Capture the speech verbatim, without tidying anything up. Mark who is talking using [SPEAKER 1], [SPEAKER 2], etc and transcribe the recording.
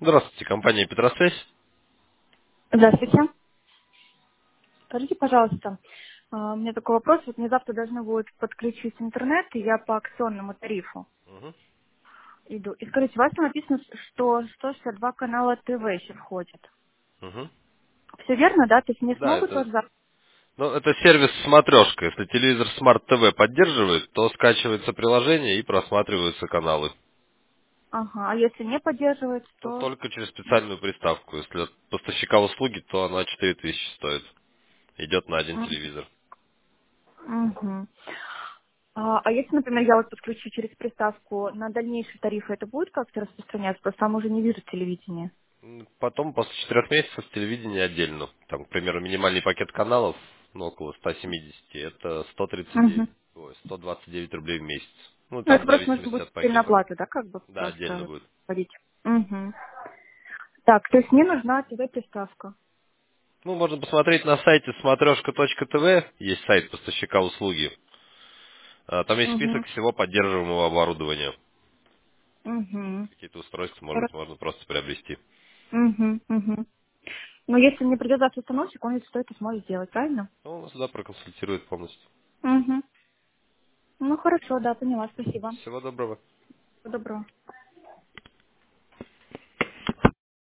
[SPEAKER 1] Здравствуйте, компания Петросвязь.
[SPEAKER 2] Здравствуйте. Скажите, пожалуйста, а, у меня такой вопрос. Вот мне завтра должны будут подключить интернет, и я по акционному тарифу
[SPEAKER 1] Мгм.
[SPEAKER 2] иду. И скажите, у вас там написано, что сто шестьдесят два канала ТВ еще входит.
[SPEAKER 1] Мгм.
[SPEAKER 2] Все верно, да? То есть не
[SPEAKER 1] Да,
[SPEAKER 2] смогут
[SPEAKER 1] это,
[SPEAKER 2] вас за...
[SPEAKER 1] ну, это сервис смотрешка. Если телевизор Smart T V поддерживает, то скачивается приложение и просматриваются каналы.
[SPEAKER 2] Ага, а если не поддерживает,
[SPEAKER 1] То
[SPEAKER 2] то...
[SPEAKER 1] только через специальную приставку. Если от поставщика услуги, то она четыре тысячи стоит. Идет на один
[SPEAKER 2] М,
[SPEAKER 1] телевизор.
[SPEAKER 2] мгм. А, а если, например, я вот подключу через приставку на дальнейшие тарифы, это будет как-то распространяться? Просто там уже не вижу телевидения.
[SPEAKER 1] М, Потом, после четырех месяцев, телевидение отдельно. Там, к примеру, минимальный пакет каналов, ну, около ста семидесяти, это сто тридцать девять,
[SPEAKER 2] Мгм.
[SPEAKER 1] ой, сто двадцать девять рублей в месяц. Ну,
[SPEAKER 2] Ну,
[SPEAKER 1] там,
[SPEAKER 2] это
[SPEAKER 1] в
[SPEAKER 2] просто нужно
[SPEAKER 1] зависимости
[SPEAKER 2] будет
[SPEAKER 1] от пакета.
[SPEAKER 2] перенаплата, да, как бы
[SPEAKER 1] Да, отдельно
[SPEAKER 2] просто
[SPEAKER 1] будет.
[SPEAKER 2] вводить. Мгм. Так, то есть мне нужна ТВ-приставка.
[SPEAKER 1] Ну, можно посмотреть на сайте смотрешка точка тв, есть сайт поставщика услуги. А, Там есть
[SPEAKER 2] Угу.
[SPEAKER 1] список всего поддерживаемого оборудования.
[SPEAKER 2] Угу.
[SPEAKER 1] Какие-то устройства, может быть, можно просто приобрести.
[SPEAKER 2] Угу. Угу. Но если мне придет завтра установщик, он, если что, это сможет сделать, правильно?
[SPEAKER 1] Ну, он сюда проконсультирует полностью.
[SPEAKER 2] Угу. Ну, хорошо, да, поняла, спасибо.
[SPEAKER 1] Всего доброго.
[SPEAKER 2] Всего доброго.